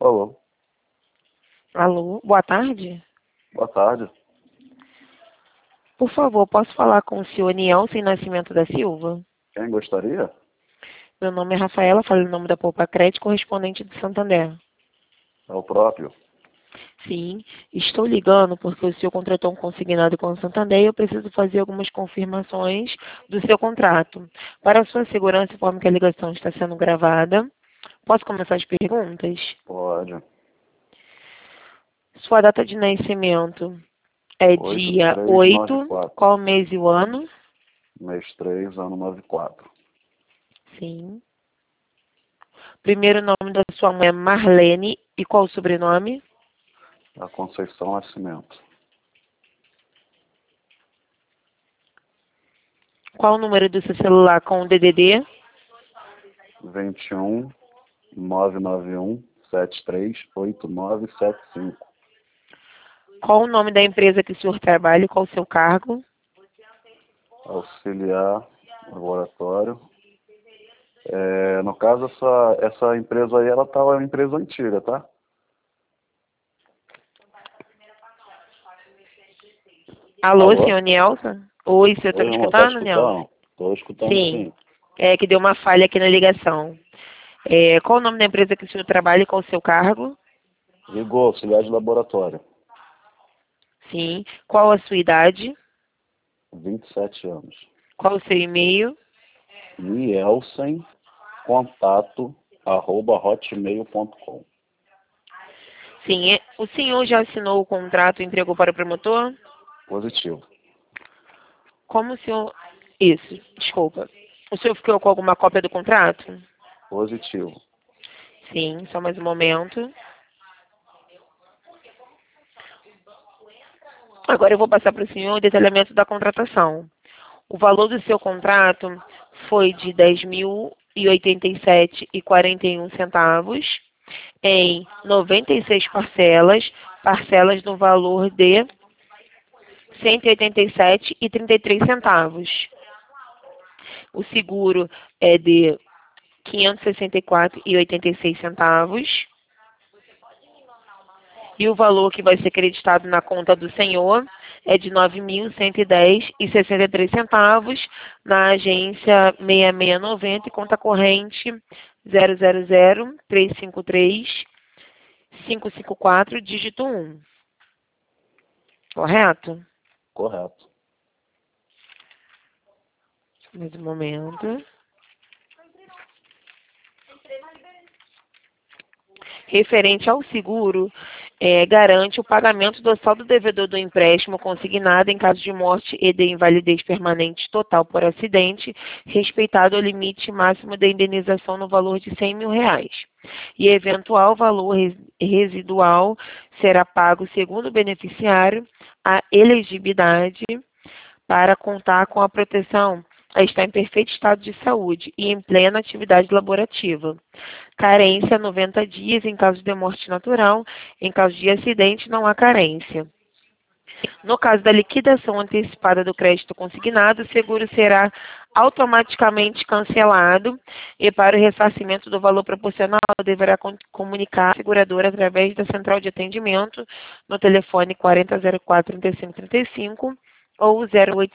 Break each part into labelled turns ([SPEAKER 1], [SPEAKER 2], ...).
[SPEAKER 1] Alô,
[SPEAKER 2] Alô, boa tarde.
[SPEAKER 1] boa tarde.
[SPEAKER 2] Por favor, posso falar com o senhor Nielsen Nascimento da Silva?
[SPEAKER 1] Quem gostaria?
[SPEAKER 2] Meu nome é Rafaela, falo em nome da Poupa Crédito, correspondente de Santander.
[SPEAKER 1] É o próprio.
[SPEAKER 2] Sim, estou ligando porque o senhor contratou um consignado com o Santander e eu preciso fazer algumas confirmações do seu contrato. Para a sua segurança, informe que a ligação está sendo gravada. Posso começar as perguntas?
[SPEAKER 1] Pode.
[SPEAKER 2] Sua data de nascimento é dia 8,
[SPEAKER 1] 8394.
[SPEAKER 2] qual mês e o ano?
[SPEAKER 1] Mês 3, ano 94.
[SPEAKER 2] Sim. Primeiro nome da sua mãe é Marlene. E qual o sobrenome?
[SPEAKER 1] A Conceição Nascimento.
[SPEAKER 2] Qual o número do seu celular com o DDD?
[SPEAKER 1] 21 991 738975.
[SPEAKER 2] Qual o nome da empresa que o senhor trabalha e qual o seu cargo?
[SPEAKER 1] Auxiliar laboratório. No caso, essa empresa aí, ela tá uma empresa antiga, tá?
[SPEAKER 2] Alô,
[SPEAKER 1] Alô?
[SPEAKER 2] senhor Nelson? Oi, senhor está
[SPEAKER 1] Oi,
[SPEAKER 2] me
[SPEAKER 1] irmão, tá
[SPEAKER 2] escutando, Nelson?
[SPEAKER 1] escutando? Tô escutando
[SPEAKER 2] Sim.
[SPEAKER 1] sim.
[SPEAKER 2] É que deu uma falha aqui na ligação. Qual o nome da empresa que o senhor trabalha e qual o seu cargo?
[SPEAKER 1] Ligou, auxiliar de laboratório.
[SPEAKER 2] Sim. Qual a sua idade?
[SPEAKER 1] 27 anos.
[SPEAKER 2] Qual o seu e-mail?
[SPEAKER 1] Nielsen, contato@hotmail.com.
[SPEAKER 2] Sim. O senhor já assinou o contrato e entregou para o promotor?
[SPEAKER 1] Positivo.
[SPEAKER 2] Como o senhor... Isso, desculpa. O senhor ficou com alguma cópia do contrato?
[SPEAKER 1] Positivo.
[SPEAKER 2] Sim, só mais um momento. Agora eu vou passar para o senhor o detalhamento da contratação. O valor do seu contrato foi de R$ 10.087,41 em 96 parcelas, parcelas no valor de R$ 187,33. O seguro é de R$ 564,86. E o valor que vai ser creditado na conta do senhor é de R$ 9.110,63 na agência 6690 e conta corrente 000-353-554, dígito 1. Correto?
[SPEAKER 1] Correto.
[SPEAKER 2] Mais um momento. Referente ao seguro, garante o pagamento do saldo devedor do empréstimo consignado em caso de morte e de invalidez permanente total por acidente, respeitado o limite máximo da indenização no valor de R$ 100.000. E eventual valor residual será pago segundo o beneficiário a elegibilidade para contar com a proteção está em perfeito estado de saúde e em plena atividade laborativa. Carência 90 dias em caso de morte natural. Em caso de acidente, não há carência. No caso da liquidação antecipada do crédito consignado, o seguro será automaticamente cancelado e para o ressarcimento do valor proporcional deverá comunicar a seguradora através da central de atendimento no telefone 4004-3535 ou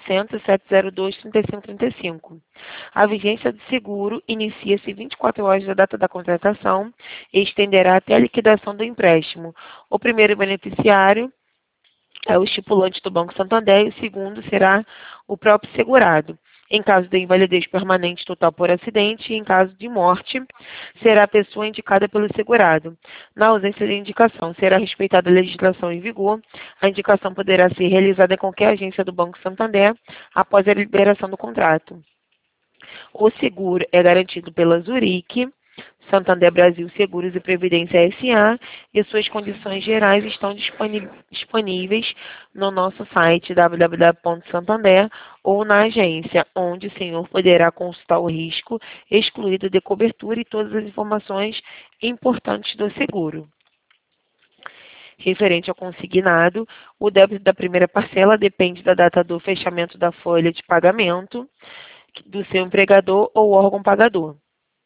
[SPEAKER 2] 0800-702-3535. A vigência do seguro inicia-se 24 horas da data da contratação e estenderá até a liquidação do empréstimo. O primeiro beneficiário é o estipulante do Banco Santander e o segundo será o próprio segurado. Em caso de invalidez permanente total por acidente e em caso de morte, será a pessoa indicada pelo segurado. Na ausência de indicação, será respeitada a legislação em vigor. A indicação poderá ser realizada em qualquer agência do Banco Santander após a liberação do contrato. O seguro é garantido pela Zurich, Santander Brasil Seguros e Previdência S.A. e suas condições gerais estão disponíveis no nosso site www.santander ou na agência, onde o senhor poderá consultar o risco excluído de cobertura e todas as informações importantes do seguro. Referente ao consignado, o débito da primeira parcela depende da data do fechamento da folha de pagamento do seu empregador ou órgão pagador.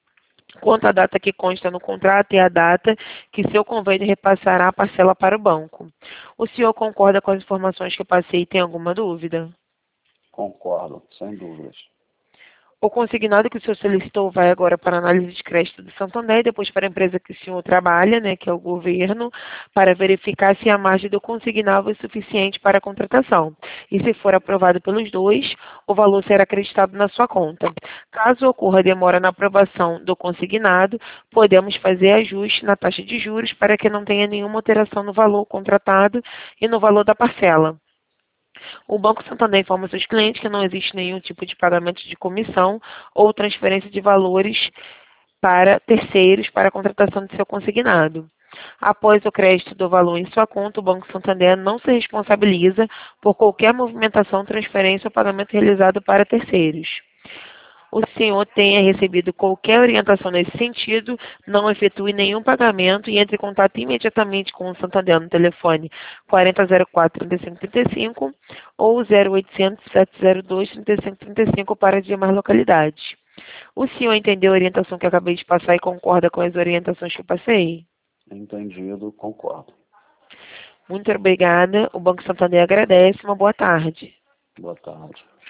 [SPEAKER 2] quanto à data que consta no contrato e a data que seu convênio repassará a parcela para o banco. O senhor concorda com as informações que eu passei e tem alguma dúvida?
[SPEAKER 1] Concordo, sem dúvidas.
[SPEAKER 2] O consignado que o senhor solicitou vai agora para a análise de crédito do Santander e depois para a empresa que o senhor trabalha, né, que é o governo, para verificar se a margem do consignado é suficiente para a contratação. E se for aprovado pelos dois, o valor será acreditado na sua conta. Caso ocorra demora na aprovação do consignado, podemos fazer ajuste na taxa de juros para que não tenha nenhuma alteração no valor contratado e no valor da parcela. O Banco Santander informa seus clientes que não existe nenhum tipo de pagamento de comissão ou transferência de valores para terceiros para a contratação de seu consignado. Após o crédito do valor em sua conta, o Banco Santander não se responsabiliza por qualquer movimentação, transferência ou pagamento realizado para terceiros. O senhor tenha recebido qualquer orientação nesse sentido, não efetue nenhum pagamento e entre em contato imediatamente com o Santander no telefone 4004-3535 ou 0800-702-3535 para as demais localidades. O senhor entendeu a orientação que eu acabei de passar e concorda com as orientações que eu passei?
[SPEAKER 1] Entendido, concordo.
[SPEAKER 2] Muito obrigada. O Banco Santander agradece. Uma boa tarde.
[SPEAKER 1] Boa tarde.